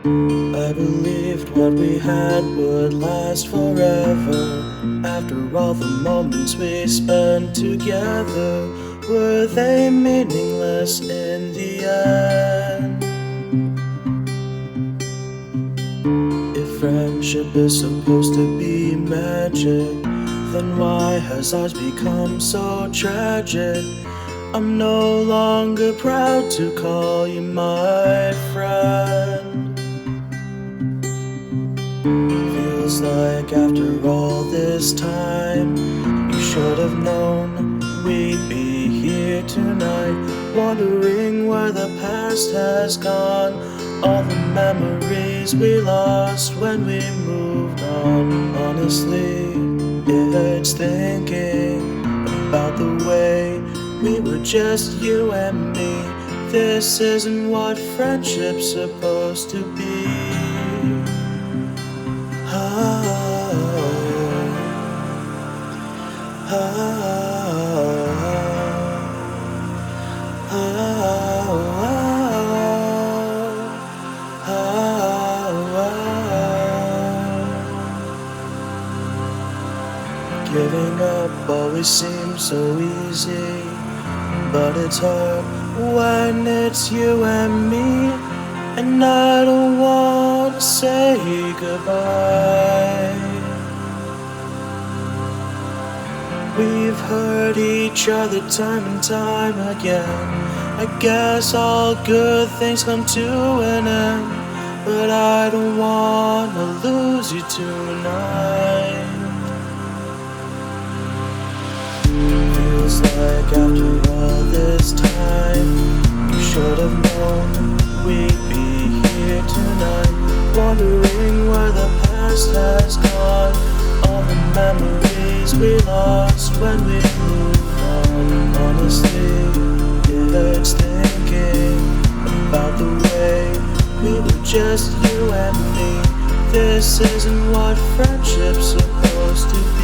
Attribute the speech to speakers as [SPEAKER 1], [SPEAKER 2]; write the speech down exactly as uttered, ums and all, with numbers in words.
[SPEAKER 1] I believed what we had would last forever. After all the moments we spent together, were they meaningless in the end? If friendship is supposed to be magic, then why has ours become so tragic? I'm no longer proud to call you my friend. Feels like after all this time, you should have known we'd be here tonight, wondering where the past has gone, all the memories we lost when we moved on. Honestly, it's thinking about the way we were just you and me. This isn't what friendship's supposed to be. Ah, ah, ah, ah. Giving up always seems so easy, but it's hard when it's you and me. And I don't want to say goodbye. We've hurt each other time and time again. I guess all good things come to an end, but I don't want to lose you tonight. Feels like after all this time, you should have known we'd be here tonight, wondering where the past has gone, all the memories we lost when we moved on. Honestly, it's thinking about the way we were just you and me. This isn't what friendship's supposed to be.